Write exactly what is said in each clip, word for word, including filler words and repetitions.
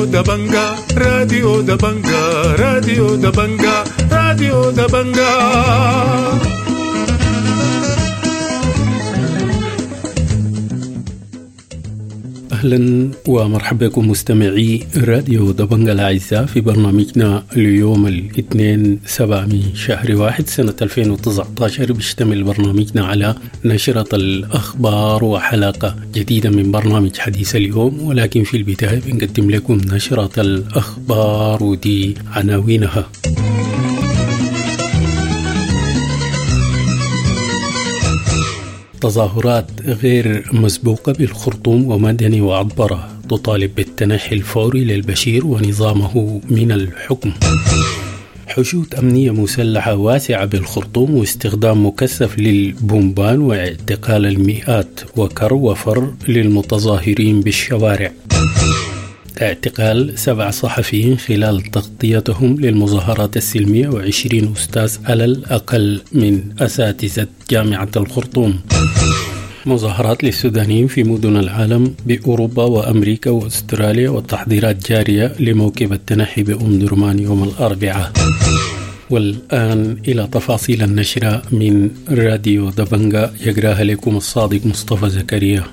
راديو دبنجا راديو دبنجا راديو دبنجا راديو دبنجا. أهلا ومرحبا بكم مستمعي راديو دبنجا الأعزاء في برنامجنا اليوم الاثنين سبعة من شهر واحد سنة ألفين وتسعة عشر. بيشتمل برنامجنا على نشرة الأخبار وحلقة جديدة من برنامج حديث اليوم، ولكن في البداية بنقدم لكم نشرة الأخبار ودي عناوينها. تظاهرات غير مسبوقة بالخرطوم ومدني وعطبرة تطالب بالتنحي الفوري للبشير ونظامه من الحكم. حشود أمنية مسلحة واسعة بالخرطوم واستخدام مكثف للبومبان واعتقال المئات وكر وفر للمتظاهرين بالشوارع. اعتقال سبع صحفيين خلال تغطيتهم للمظاهرات السلمية وعشرين أستاذ على الأقل من أساتذة جامعة الخرطوم. مظاهرات للسودانيين في مدن العالم بأوروبا وأمريكا وأستراليا، والتحضيرات جارية لموكب التنحي بأم درمان يوم الأربعاء. والآن إلى تفاصيل النشرة من راديو دبنجا، يقراها لكم الصادق مصطفى زكريا.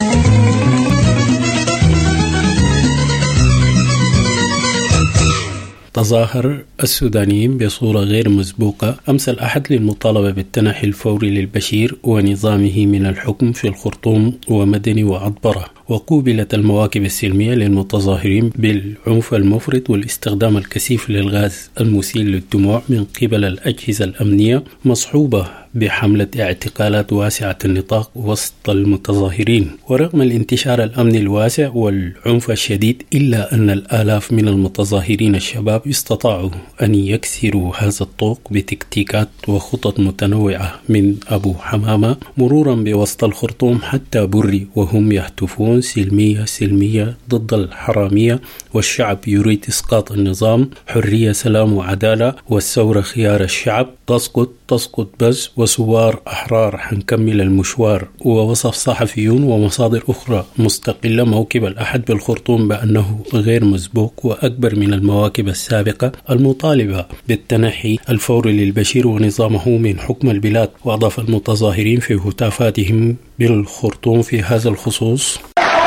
تظاهر السودانيين بصورة غير مسبوقة أمس الأحد للمطالبة بالتنحي الفوري للبشير ونظامه من الحكم في الخرطوم ومدني وعطبرة، وقوبلت المواكب السلمية للمتظاهرين بالعنف المفرط والاستخدام الكثيف للغاز المسيل للدموع من قبل الأجهزة الأمنية، مصحوبة بحملة اعتقالات واسعة النطاق وسط المتظاهرين. ورغم الانتشار الأمني الواسع والعنف الشديد، إلا أن الآلاف من المتظاهرين الشباب استطاعوا أن يكسروا هذا الطوق بتكتيكات وخطط متنوعة، من أبو حمامة مرورا بوسط الخرطوم حتى بري، وهم يهتفون سلمية سلمية ضد الحرامية، والشعب يريد إسقاط النظام، حرية سلام وعدالة، والثورة خيار الشعب، تسقط تسقط بس، وسوار أحرار حنكمل المشوار. ووصف صحفيون ومصادر أخرى مستقلة موكب الأحد بالخرطوم بأنه غير مسبوق وأكبر من المواكب السابقة المطالبة بالتنحي الفوري للبشير ونظامه من حكم البلاد. وأضاف المتظاهرين في هتافاتهم بالخرطوم في هذا الخصوص: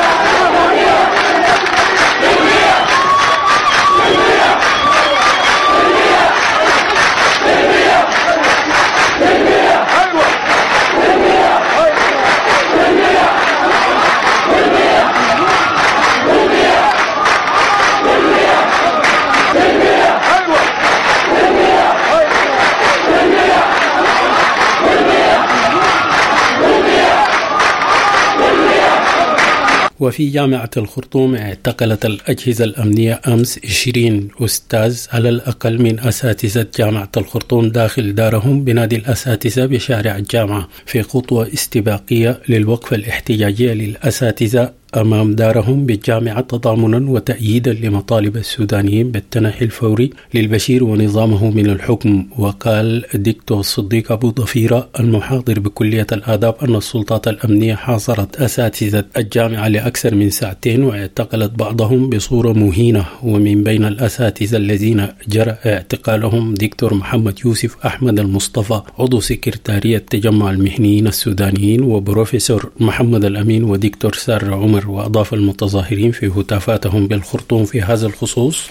وفي جامعة الخرطوم اعتقلت الأجهزة الأمنية أمس عشرين أستاذ على الأقل من أساتذة جامعة الخرطوم داخل دارهم بنادي الأساتذة بشارع الجامعة، في خطوة استباقية للوقفة الاحتجاجية للأساتذة أمام دارهم بالجامعة، تضامنا وتأييدا لمطالب السودانيين بالتنحي الفوري للبشير ونظامه من الحكم. وقال الدكتور صديق أبو ضفيرة المحاضر بكلية الآداب أن السلطات الأمنية حاصرت أساتذة الجامعة لأكثر من ساعتين واعتقلت بعضهم بصورة مهينة، ومن بين الأساتذة الذين جرى اعتقالهم دكتور محمد يوسف أحمد المصطفى عضو سكرتارية تجمع المهنيين السودانيين، وبروفيسور محمد الأمين، ودكتور سار عمر. وأضاف المتظاهرين في هتافاتهم بالخرطوم في هذا الخصوص: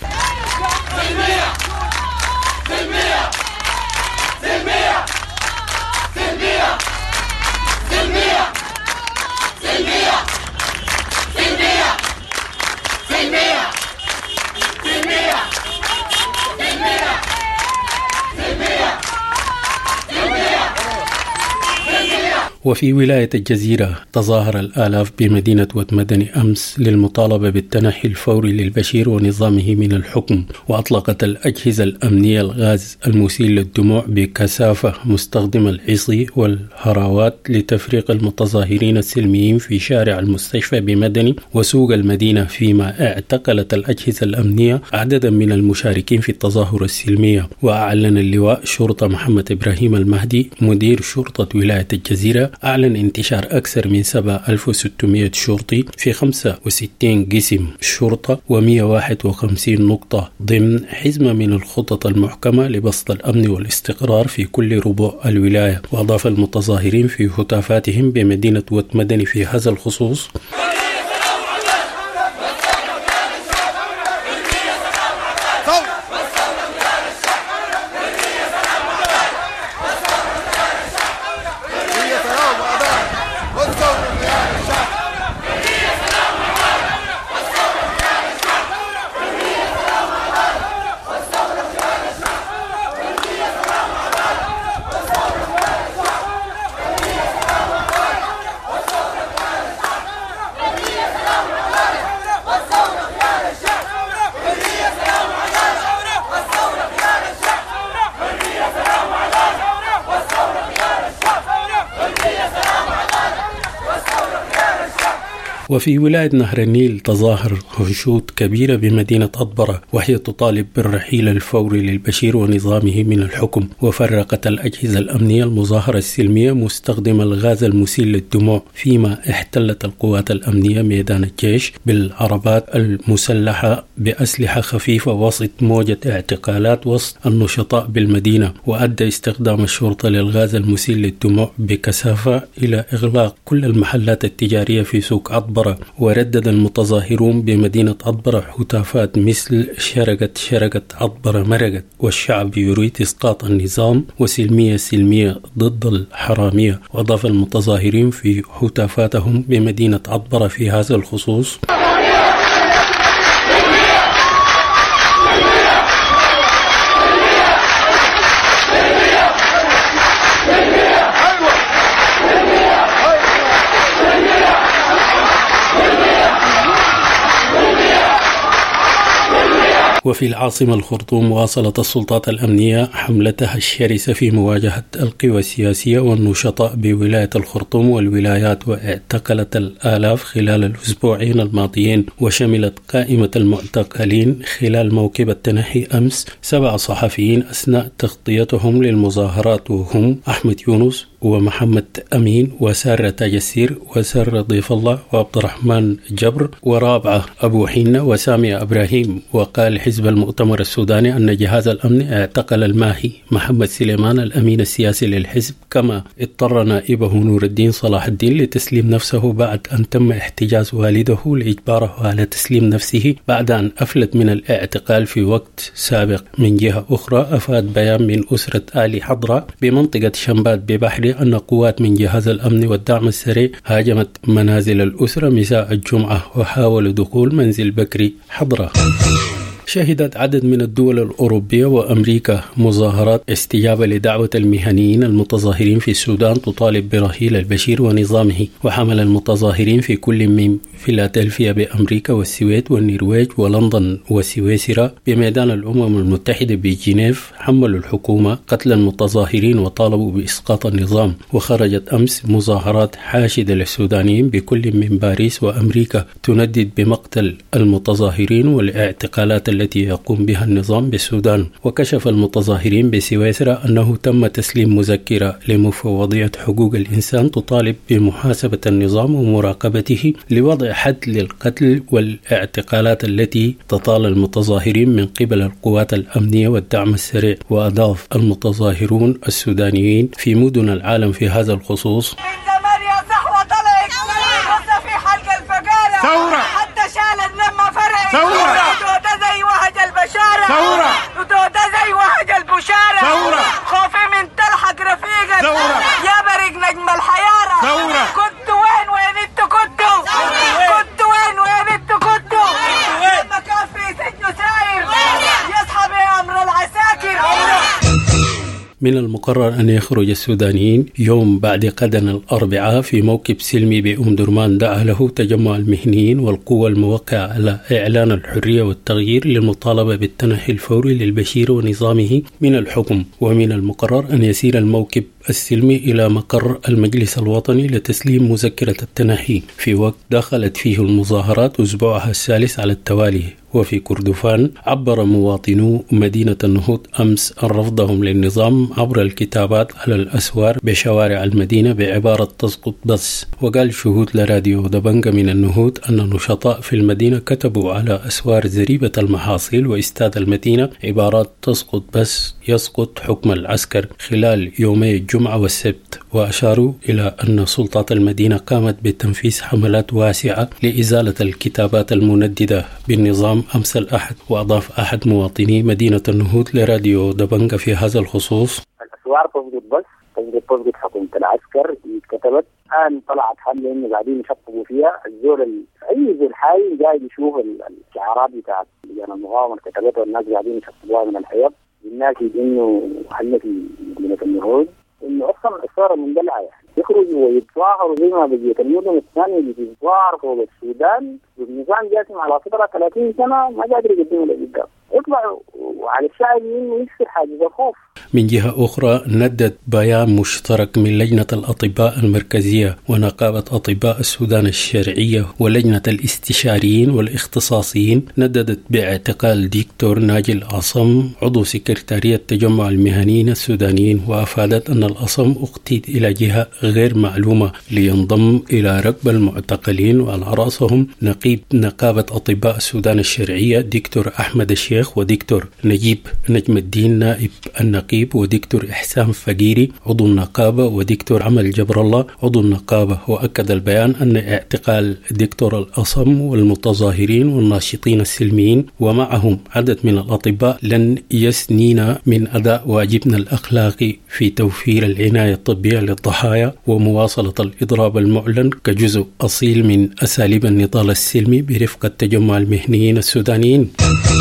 وفي ولاية الجزيرة تظاهر الآلاف بمدينة وتمدني أمس للمطالبة بالتنحي الفوري للبشير ونظامه من الحكم، وأطلقت الأجهزة الأمنية الغاز المسيل للدموع بكثافة مستخدمة العصي والهراوات لتفريق المتظاهرين السلميين في شارع المستشفى بمدني وسوق المدينة، فيما اعتقلت الأجهزة الأمنية عددا من المشاركين في التظاهرة السلمية. وأعلن اللواء شرطة محمد إبراهيم المهدي مدير شرطة ولاية الجزيرة الثالثة أعلن انتشار أكثر من سبعة آلاف وستمائة شرطي في خمسة وستين قسم شرطة ومئة وواحد وخمسين نقطة ضمن حزمة من الخطط المحكمة لبسط الأمن والاستقرار في كل ربوع الولاية. وأضاف المتظاهرين في هتافاتهم بمدينة وات مدني في هذا الخصوص: وفي ولاية نهر النيل تظاهر هشود كبيرة بمدينة أطبرة وهي تطالب بالرحيل الفوري للبشير ونظامه من الحكم. وفرقت الأجهزة الأمنية المظاهرة السلمية مستخدمة الغاز المسيل للدموع، فيما احتلت القوات الأمنية ميدان الجيش بالعربات المسلحة بأسلحة خفيفة وسط موجة اعتقالات وسط النشطاء بالمدينة. وأدى استخدام الشرطة للغاز المسيل للدموع بكثافة إلى إغلاق كل المحلات التجارية في سوق أطبرة. وردد المتظاهرون بمدينة أطبرة هتافات مثل شرقت شرقت أطبرة مرقت والشعب يريد إسقاط النظام وسلمية سلمية ضد الحرامية. وأضاف المتظاهرين في هتافاتهم بمدينة أطبرة في هذا الخصوص: وفي العاصمة الخرطوم واصلت السلطات الأمنية حملتها الشرسة في مواجهة القوى السياسية والنشطاء بولاية الخرطوم والولايات، واعتقلت الآلاف خلال الأسبوعين الماضيين. وشملت قائمة المعتقلين خلال موكب التنحي أمس سبع صحفيين أثناء تغطيتهم للمظاهرات، وهم أحمد يونس ومحمد أمين وسارة تاجسير وسارة ضيف الله وعبد الرحمن جبر ورابعة أبو حينة وسامي إبراهيم. وقال حزب المؤتمر السوداني أن جهاز الأمن اعتقل الماهي محمد سليمان الأمين السياسي للحزب، كما اضطر نائبه نور الدين صلاح الدين لتسليم نفسه بعد أن تم احتجاز والده لإجباره على تسليم نفسه بعد أن أفلت من الاعتقال في وقت سابق. من جهة أخرى أفاد بيان من أسرة آل حضرة بمنطقة شمبات ببحر أن قوات من جهاز الأمن والدعم السريع هاجمت منازل الأسرة مساء الجمعة وحاولوا دخول منزل بكري حضرة. شهدت عدد من الدول الأوروبية وأمريكا مظاهرات استجابة لدعوة المهنيين المتظاهرين في السودان تطالب برحيل البشير ونظامه. وحمل المتظاهرين في كل من فيلادلفيا بأمريكا والسويد والنرويج ولندن وسويسرا بميدان الأمم المتحدة بجنيف حملوا الحكومة قتل المتظاهرين وطالبوا بإسقاط النظام. وخرجت أمس مظاهرات حاشدة للسودانيين بكل من باريس وأمريكا تندد بمقتل المتظاهرين والاعتقالات التي يقوم بها النظام بالسودان. وكشف المتظاهرين بسويسرا أنه تم تسليم مذكرة لمفوضية حقوق الإنسان تطالب بمحاسبة النظام ومراقبته لوضع حد للقتل والاعتقالات التي تطال المتظاهرين من قبل القوات الأمنية والدعم السريع. وأضاف المتظاهرون السودانيين في مدن العالم في هذا الخصوص: ثورة حتى شالت لما فرقت ثورة وتوتا زي وهج البشارة ثورة وتوتا زي وهج البشارة ثورة خوفي من تلحق رفيقك ثورة يا بريق نجم الحيارة ثورة كنت وين وين انتوا كنتوا كنت وين وين انتوا كنتوا لما كان في سجن ساير يصحى بأمر العساكر. من المقرر أن يخرج السودانيين يوم بعد غد الأربعاء في موكب سلمي بأم درمان دعا له تجمع المهنيين والقوى الموقعة على إعلان الحرية والتغيير للمطالبة بالتنحي الفوري للبشير ونظامه من الحكم. ومن المقرر أن يسير الموكب السلمي إلى مقر المجلس الوطني لتسليم مذكرة التنحي في وقت دخلت فيه المظاهرات أسبوعها الثالث على التوالي. وفي كردفان عبر مواطنو مدينة النهوض أمس عن رفضهم للنظام عبر الكتابات على الأسوار بشوارع المدينة بعبارة تسقط بس. وقال شهود لراديو دبنجة من النهوض أن النشطاء في المدينة كتبوا على أسوار زريبة المحاصيل واستاد المدينة عبارات تسقط بس يسقط حكم العسكر خلال يومي الجمعة والسبت. وأشاروا إلى أن سلطات المدينة قامت بتنفيذ حملات واسعة لإزالة الكتابات المنددة بالنظام أمس الأحد. وأضاف أحد مواطني مدينة النهوض لراديو دبنجة في هذا الخصوص: الأسوار تسقط بس تسقط تسقط حكومة العسكر كتبت الآن طلعت حملة إنه قاعدين يشطبوا فيها الزول ال... أي زول حي جاي يشوف الشعارات بتاعت يعني المقاومة كتبتها والناس قاعدين يشطبوها من الحياة. الناس إنه حل في مدينة النهوض إنه أصلا الأسوار مندلعة يعني يخرجوا ويتظاهروا زي ما بقيت المدن الثانية اللي تتظاهر فوق السودان والنظام جاسم على فترة ثلاثين سنة ما قادر يقدموا لقدام يطلعوا وعلى الشعب إنه يكسر حاجز الخوف. من جهة أخرى ندد بيان مشترك من لجنة الأطباء المركزية ونقابة أطباء السودان الشرعية ولجنة الاستشاريين والاختصاصيين نددت باعتقال دكتور ناجي الأصم عضو سكرتارية تجمع المهنيين السودانيين. وأفادت أن الأصم اقتيد إلى جهة غير معلومة لينضم إلى ركب المعتقلين وعلى رأسهم نقيب نقابة أطباء السودان الشرعية دكتور أحمد الشيخ ودكتور نجيب نجم الدين نائب النقيب ودكتور إحسان فقيري عضو النقابة ودكتور عمل جبر الله عضو النقابة. وأكد البيان أن اعتقال دكتور الأصم والمتظاهرين والناشطين السلميين ومعهم عدد من الأطباء لن يسنينا من أداء واجبنا الأخلاقي في توفير العناية الطبية للضحايا ومواصلة الإضراب المعلن كجزء أصيل من أساليب النضال السلمي برفقة تجمع المهنيين السودانيين.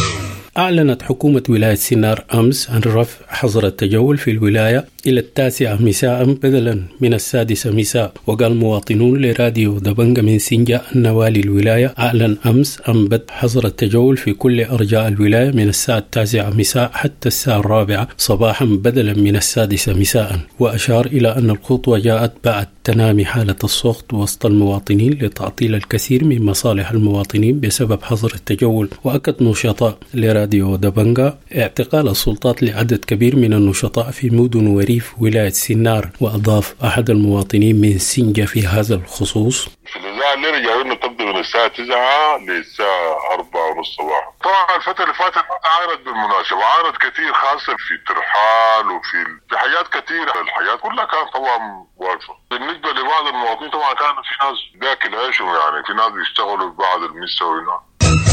أعلنت حكومة ولاية سينار أمس عن رفع حظر التجول في الولاية إلى التاسعة مساء بدلا من السادسة مساء. وقال مواطنون لراديو دبنجة من سنجا أن والي الولاية أعلن أمس عن بدء حظر التجول في كل أرجاء الولاية من الساعة التاسعة مساء حتى الساعة الرابعة صباحا بدلا من السادسة مساء. وأشار إلى أن الخطوة جاءت بعد تنامي حالة السخط وسط المواطنين لتعطيل الكثير من مصالح المواطنين بسبب حظر التجول. وأكد نشطاء لراديو دبنجة اعتقال السلطات لعدد كبير من النشطاء في مدن وريف ولاية سينار. وأضاف أحد المواطنين من سنجا في هذا الخصوص: في الإذاعة اللي رجعوا لنا تبدأ من الساعة تسعة للساعة أربعة ونص صباحا. طبعا الفترة اللي فاتت عارض بالمناسبة عارض كثير خاصة في ترحال وفي في حاجات كثيرة. الحاجات كلها كانت طبعا واقفة. بالنسبة لبعض المواطنين طبعا كان في ناس داخل عيشهم يعني في ناس بيشتغلوا في بعض المستويات.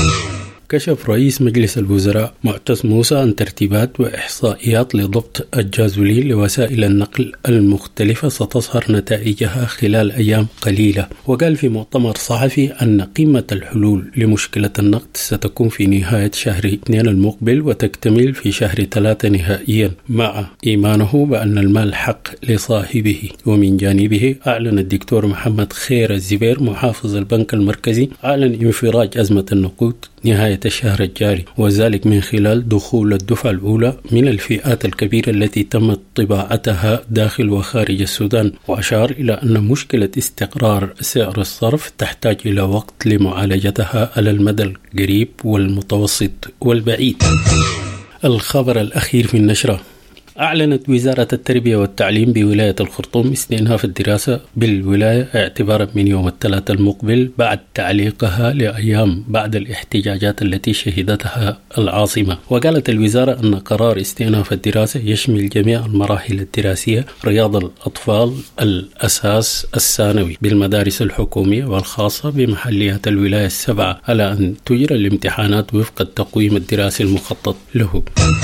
كشف رئيس مجلس الوزراء معتز موسى عن ترتيبات وإحصائيات لضبط الجازولين لوسائل النقل المختلفة ستظهر نتائجها خلال أيام قليلة. وقال في مؤتمر صحفي أن قمة الحلول لمشكلة النقد ستكون في نهاية شهر اثنين المقبل وتكتمل في شهر ثلاثة نهائيا، مع إيمانه بأن المال حق لصاحبه. ومن جانبه أعلن الدكتور محمد خير الزبير محافظ البنك المركزي أعلن انفراج أزمة النقود نهاية الشهر الجاري، وذلك من خلال دخول الدفعة الأولى من الفئات الكبيرة التي تمت طباعتها داخل وخارج السودان. وأشار إلى أن مشكلة استقرار سعر الصرف تحتاج إلى وقت لمعالجتها على المدى القريب والمتوسط والبعيد. الخبر الأخير في النشرة: أعلنت وزارة التربية والتعليم بولاية الخرطوم استئناف الدراسة بالولاية اعتبارا من يوم الثلاثاء المقبل بعد تعليقها لأيام بعد الاحتجاجات التي شهدتها العاصمة. وقالت الوزارة أن قرار استئناف الدراسة يشمل جميع المراحل الدراسية: رياض الأطفال، الأساس، الثانوي بالمدارس الحكومية والخاصة بمحليات الولاية السبعة، على أن تجرى الامتحانات وفق التقويم الدراسي المخطط له.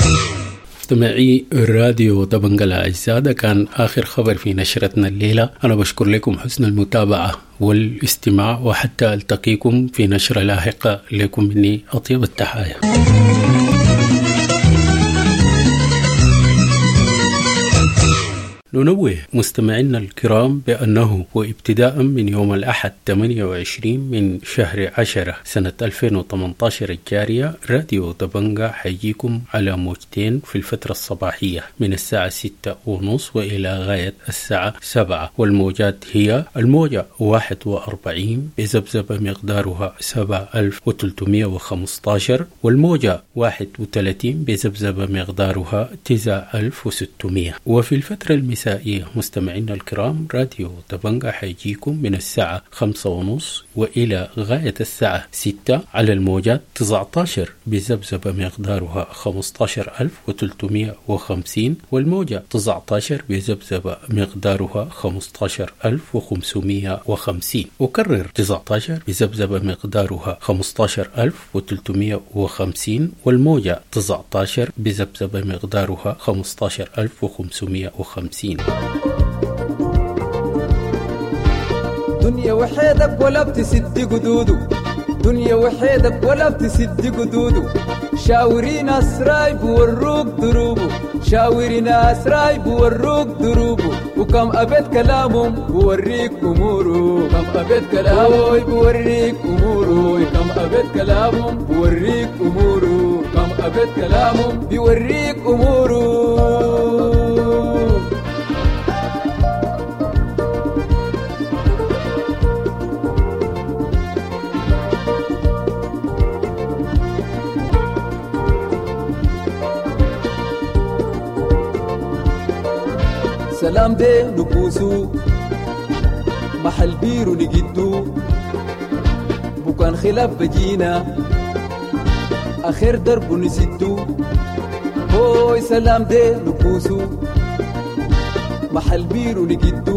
مستمعي راديو دبنجة الأعزاء، ده كان آخر خبر في نشرتنا الليلة. أنا بشكر لكم حسن المتابعة والاستماع، وحتى ألتقيكم في نشرة لاحقة. لكم مني أطيب التحايا. ننوه مستمعينا الكرام بأنه وابتداء من يوم الأحد ثمانية وعشرين من شهر عشرة سنة ألفين وثمانية عشر الجارية، راديو دبنجا حيجيكم على موجتين في الفترة الصباحية من الساعة ستة ونصف وإلى غاية الساعة سبعة، والموجات هي الموجة واحد وأربعين بذبذبة مقدارها سبعة آلاف وثلاثمائة وخمسة عشر، والموجة واحد وثلاثين بذبذبة مقدارها تسعة آلاف وستمائة. وفي الفترة المسائية مستمعينا الكرام راديو دبنجا حيجيكم من الساعة خمسة ونصف وإلى غاية الساعة ستة على الموجات تسعة عشر بذبذبة مقدارها خمسة عشر ألف وثلاثمائة وخمسين، والموجة تسعة عشر بذبذبة مقدارها خمسة عشر ألف وخمسمائة وخمسين. أكرر تسعة عشر بذبذبة مقدارها خمسة عشر ألف وثلاثمائة وخمسين، والموجة تسعة عشر بذبذبة مقدارها خمسة عشر ألف وخمسمائة وخمسين. دنيا وحيدك ولا بتسد قدودو، دنيا وحيدك ولا بتسد قدودو، شاوري ناس راي بوروك دروبو، شاوري ناس راي بوروك دروبو، وكم أبد كلامهم بوريك أمورو، كم أبد كلامهم بوريك أمورو، كم أبد كلامهم بوريك أمورو، كم أبد كلامهم بوريك أمورو. سلام دي نبوسو محل بيرو نجدو، بكان خلاف بجينا آخر درب نسدو. هوي سلام دي نبوسو محل بيرو نجدو،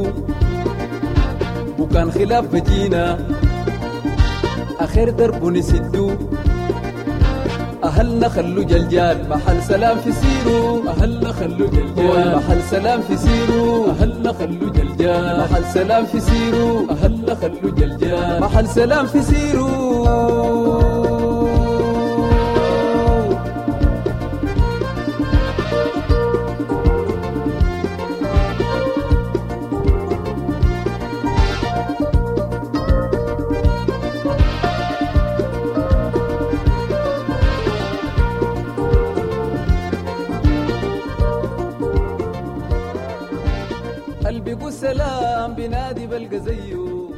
بكان خلاف بجينا آخر درب نسدو. أهلنا خلو جلجال محل سلام في سيرو، أهلنا خلو جلجال محل سلام في سيرو، أهلنا خلو جلجال محل سلام في سيرو، أهلنا خلو جلجال محل سلام في سيرو. قلبي قول سلام بنادي بلقى زيه،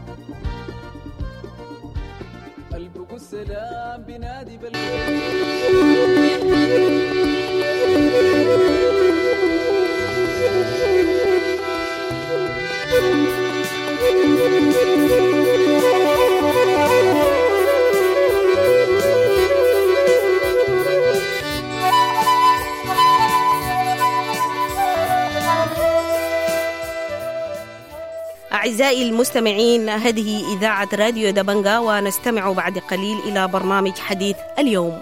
قلبي قول سلام بنادي بلقى أعزائي المستمعين، هذه إذاعة راديو دبنجا، ونستمع بعد قليل إلى برنامج حديث اليوم.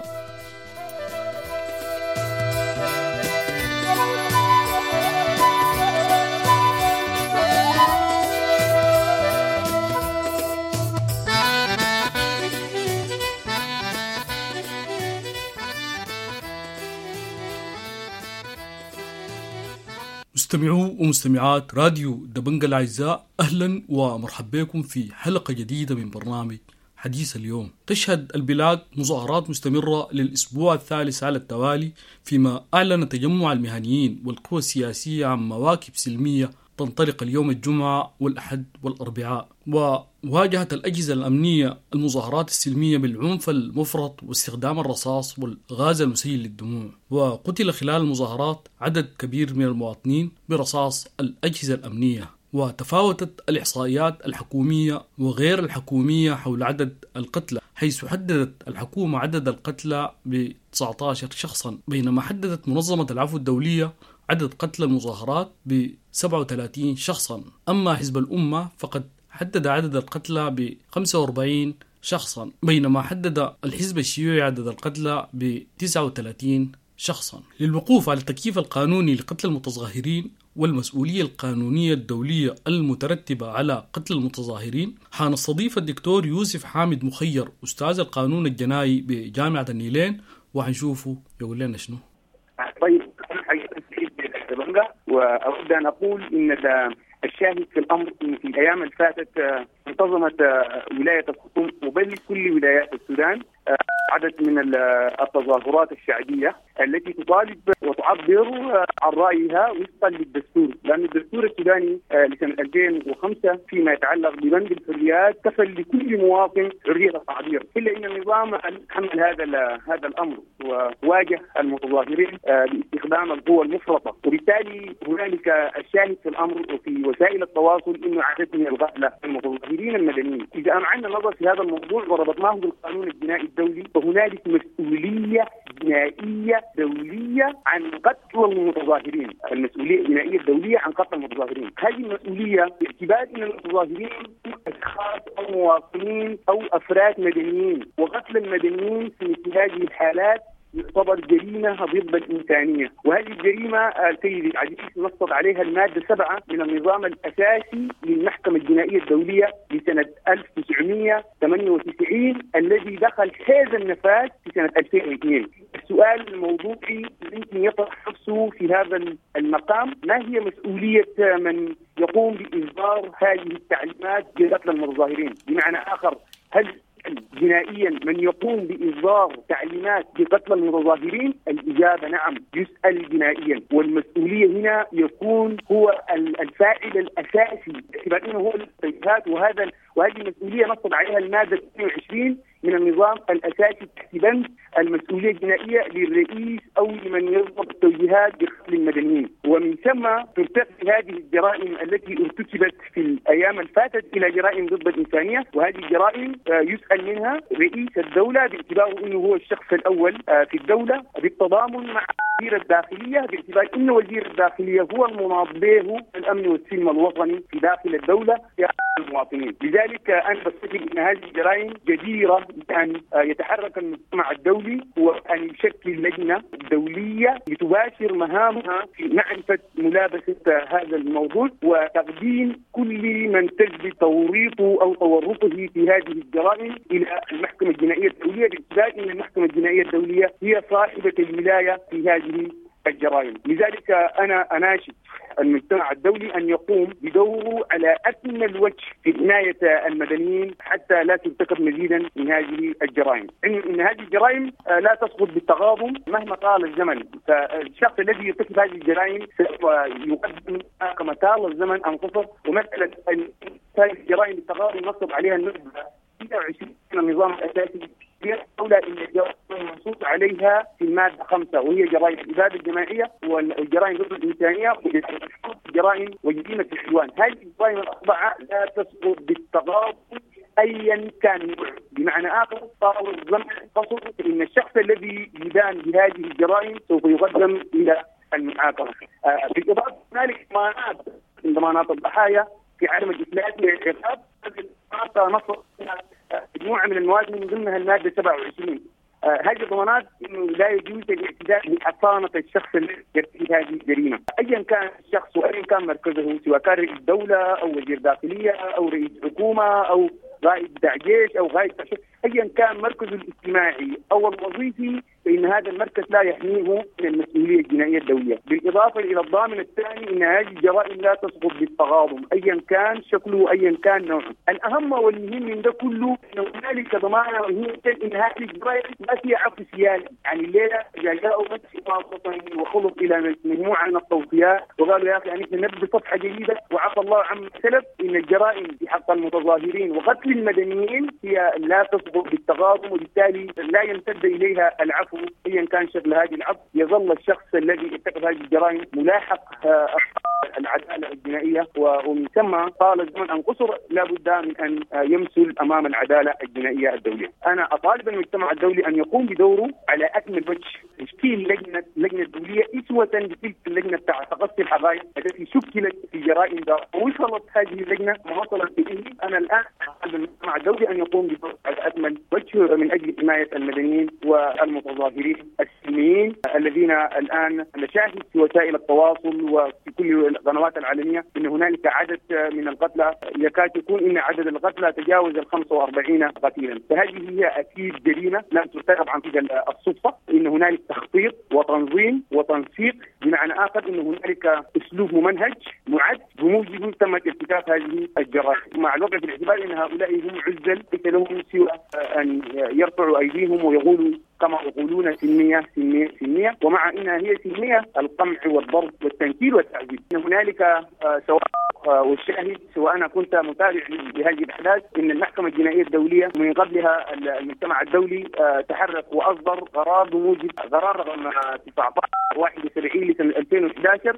مستمعو ومستمعات راديو دبنجا الأعزاء، أهلا ومرحبا بكم في حلقة جديدة من برنامج حديث اليوم. تشهد البلاد مظاهرات مستمرة للأسبوع الثالث على التوالي، فيما أعلن تجمع المهنيين والقوى السياسية عن مواكب سلمية تنطلق اليوم الجمعة والأحد والأربعاء. وواجهت الأجهزة الأمنية المظاهرات السلمية بالعنف المفرط واستخدام الرصاص والغاز المسيل للدموع، وقتل خلال المظاهرات عدد كبير من المواطنين برصاص الأجهزة الأمنية. وتفاوتت الإحصائيات الحكومية وغير الحكومية حول عدد القتلى، حيث حددت الحكومة عدد القتلى ب تسعة عشر شخصا، بينما حددت منظمة العفو الدولية عدد قتلى المظاهرات ب سبعة وثلاثين شخصا. أما حزب الأمة فقد حدد عدد القتلى ب خمسة وأربعين شخصا، بينما حدد الحزب الشيوعي عدد القتلى ب تسعة وثلاثين شخصا. للوقوف على التكييف القانوني لقتل المتظاهرين والمسؤولية القانونية الدولية المترتبة على قتل المتظاهرين، حنستضيف الدكتور يوسف حامد مخير أستاذ القانون الجنائي بجامعة النيلين، وحنشوفه يقول لنا شنو. طيب وأود أن أقول إن الشاهد في الأمر إن في الأيام اللي فاتت انتظمت ولاية الخرطوم وبل كل ولايات السودان عدد من التظاهرات الشعبية التي تطالب وتعبر عن رأيها وفقا للدستور، لأن الدستور السوداني لسنة ألفين وخمسة فيما يتعلق ببند الحريات كفل لكل مواطن حرية التعبير، إلا أن النظام حمل هذا هذا الأمر وواجه المتظاهرين باستخدام القوة المفرطة، وبالتالي هنالك الشاهد في الأمر وفي وسائل التواصل إنه عدد من الغفلة المتظاهرين المدنيين. إذا أمعنا النظر في هذا الموضوع وربطناه بالقانون الجنائي الدولي فهنالك مسؤولية جنائية دولية عن قتل المتظاهرين، المسؤولية الجنائية الدولية عن قتل المتظاهرين. هذه المسؤولية باعتبار أن المتظاهرين أشخاص أو مواطنين أو أفراد مدنيين، وقتل المدنيين في مثل هذه الحالات يعتبر جريمة ضد الإنسانية، وهذه الجريمة السيد العزيز نصت عليها المادة سبعة من النظام الأساسي للمحكمة الجنائية الدولية لسنة ألف وتسعمائة وثمانية وتسعين الذي دخل حيز النفاذ في سنة ألفين واثنين. السؤال الموضوعي يمكن يطرح نفسه في هذا المقام: ما هي مسؤولية من يقوم بإصدار هذه التعليمات بقتل المتظاهرين؟ بمعنى آخر، هل جنائيا من يقوم بإصدار تعليمات بقتل المتظاهرين؟ الإجابة نعم، يسأل جنائيا، والمسؤولية هنا يكون هو الفاعل الأساسي باعتبار أنه هو التوجيهات، وهذا وهذه المسؤولية نصب عليها المادة اثنين وعشرين من النظام الأساسي تحت بند المسؤولية الجنائية للرئيس أو لمن يضبط التوجيهات بقتل المدنيين، ومن ثم ترتقي هذه الجرائم التي ارتكبت في الأيام الفاتت إلى جرائم ضد الإنسانية، وهذه الجرائم يسأل منها رئيس الدولة باعتباره أنه هو الشخص الأول في الدولة بالتضامن مع وزير الداخلية باعتبار أن وزير الداخلية هو المناط به الأمن والسلم الوطني في داخل الدولة في المواطنين. لذلك أنا بستفيد أن هذه الجرائم جديرة بأن يتحرك المجتمع الدولي وأن يشكل لجنة دولية لتباشر مهامها في معرفة ملابسة هذا الموضوع وتقديم كل من تجد توريطه أو تورطه في هذه الجرائم إلى المحكمة الجنائية الدولية باعتبار أن المحكمة الجنائية الدولية هي صاحبة الولاية في هذه الجرائم. لذلك أنا أناشد المجتمع الدولي أن يقوم بدوره على أكمل وجه في حماية المدنيين حتى لا ترتكب مزيدا من هذه الجرائم. إن, إن هذه الجرائم لا تسقط بالتغاضم مهما طال الزمن، فالشخص الذي يرتكب هذه الجرائم سوف يقدم كما طال الزمن أنقصه. ومسألة هذه الجرائم بالتغاضم نصب عليها المادة ستة وعشرين من النظام الأساسي أولى إن الجرائم المنصوص عليها في المادة خمسة، وهي جرائم الإبادة الجماعية والجرائم ضد الإنسانية والجرائم وجريمة العدوان. هذه الجرائم الأربعة لا تسقط بالتغاضم أيا كان، بمعنى آخر طال الزمن قصر إن الشخص الذي يدان بهذه الجرائم سوف يقدم إلى المحاكمة. بالإضافة هنالك ضمانات من ضمانات الضحايا في عالم الإسلام للعقاب، نص مجموعة من المواد من ضمنها المادة سبعة وعشرين. آه هذه الضمانات انه لا يجوز الاعتداء بحصانة الشخص الذي يرتكب هذه الجريمة ايا كان الشخص وايا كان مركزه، سواء كان رئيس دولة او وزير داخلية او رئيس حكومة او قائد بتاع جيش او قائد بتاع ايا كان مركزه الاجتماعي او الوظيفي، فإن هذا المركز لا يحميه من المسؤولية الجنائية الدولية. بالإضافة إلى الضامن الثاني أن هذه الجرائم لا تسقط بالتغاضم أيا كان شكله أيا كان نوعه. الأهم والمهم من ده كله أن هنالك ضمانة وهي أن هذه الجرائم ما فيها عفو سياسي. يعني الليلة جاءوا مجلس وخلط إلى مجموعة من التوصيات وقالوا يا أخي يعني نبدأ صفحة جديدة وعفى الله عما سلف. إن الجرائم في حق المتظاهرين وقتل المدنيين هي لا تسقط بالتغاضم، وبالتالي لا يمتد إليها العفو ايا كان شكل هذه العفو. يظل الشخص الذي ارتكب هذه الجرائم ملاحق العداله الجنائيه، ومن ثم طال الزمن ان قصر لابد من ان يمثل امام العداله الجنائيه الدوليه. انا اطالب المجتمع الدولي ان يقوم بدوره على اكمل وجه، تشكيل لجنه لجنه دوليه اسوه بتلك اللجنه بتاع تقصي الحقائق التي شكلت في جرائم دار، ووصلت هذه اللجنه ما وصلت اليه. انا الان اطالب المجتمع الدولي ان يقوم بدوره على اكمل وجه من اجل حمايه المدنيين والمتظاهرين السلميين الإعلاميين الذين الآن نشاهد في وسائل التواصل وفي كل القنوات العالمية أن هنالك عدد من القتلى يكاد يكون أن عدد القتلى تجاوز ال خمسة وأربعين قتيلا. فهذه هي أكيد جريمة لم ترتكب عن طريق الصدفة، إن هنالك تخطيط وتنظيم وتنسيق، بمعنى آخر أن هنالك أسلوب ممنهج معد بموجبه تم ارتكاب هذه الجرائم، مع الوضع في الاعتبار أن هؤلاء هم عزل ليس لهم سوى أن يرفعوا أيديهم ويقولوا كما يقولون سلمية سلمية سلمية، ومع أنها هي سلمية القمع والضرب والتنكيل والتعذيب. هنالك سواء والشاهد سواء أنا كنت متابع لهذه الأحداث أن المحكمة الجنائية الدولية من قبلها المجتمع الدولي تحرك وأصدر قرار بموجب قرار رقم تسعة عشر واحد وسبعين لسنة ألفين وأحد عشر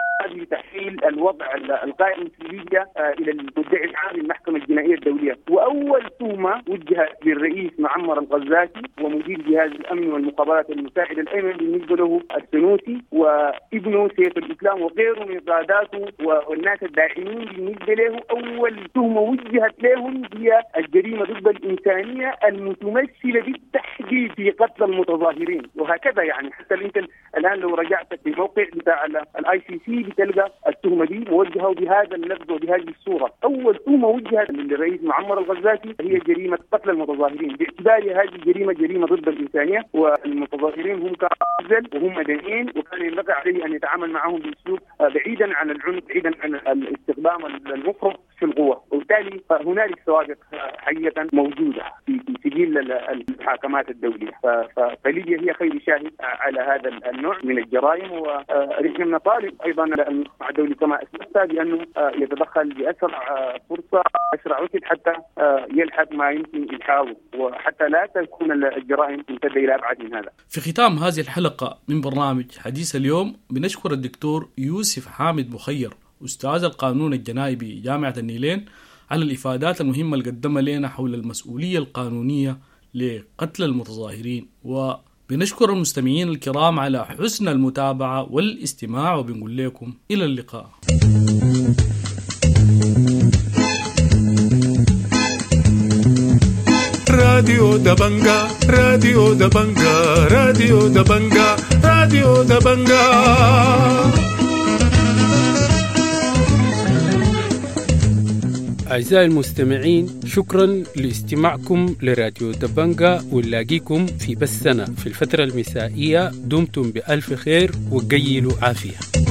بتحويل الوضع القائم في ليبيا إلى المدعي العام للمحكمة الجنائية الدولية. وأول تهمة وجهت للرئيس معمر القذافي ومدير جهاز الأمن والمخابرات المساعد الأيمن بالنسبة له السنوسي وابنه سيف الإسلام وغيره من قاداته والناس الداعمين بالنسبة له. أول تهمة وجهت لهم هي الجريمة ضد الإنسانية المتمثلة بالتحديد في قتل المتظاهرين. وهكذا يعني حتى أنت الآن لو رجعت في الموقع بتاع الاي سي سي بتلقى التهمة دي موجهة بهذا اللفظ وبهذه الصورة. أول تهمة وجهت للرئيس معمر القذافي هي جريمة قتل المتظاهرين، باعتبار هذه الجريمة جريمة ضد الإنسانية، والمتظاهرين هم كانوا وهم مدنيين وكان ينبغي عليه أن يتعامل معهم بأسلوب بعيدا عن العنف، بعيدا عن الاستخدام المفرط في القوة. وبالتالي هنالك سوابق حقيقة موجودة في سجل المحاكمات الدولية. فليبيا هي خير شاهد على هذا النوع من الجرائم، ونحن نطالب أيضا المجتمع الدولي كما أسلفت بأنه يتدخل بأسرع فرصة أسرع وقت حتى يلحق ما يمكن إلحاقه، وحتى لا تكون الجرائم تمتد إلى أبعد من هذا. في ختام هذه الحلقة من برنامج حديث اليوم بنشكر الدكتور يوسف حامد مخير أستاذ القانون الجنائي بجامعة النيلين على الإفادات المهمة اللي قدمها لنا حول المسؤولية القانونية لقتل المتظاهرين، وبنشكر المستمعين الكرام على حسن المتابعة والاستماع، وبنقول لكم إلى اللقاء. راديو دبنجا راديو دبنجا راديو دبنجا راديو دبنجا. أعزائي المستمعين، شكرا لاستماعكم لراديو دبنجا، ونلاقيكم في بثنا في الفترة المسائية. دمتم بألف خير وقيلوا عافية.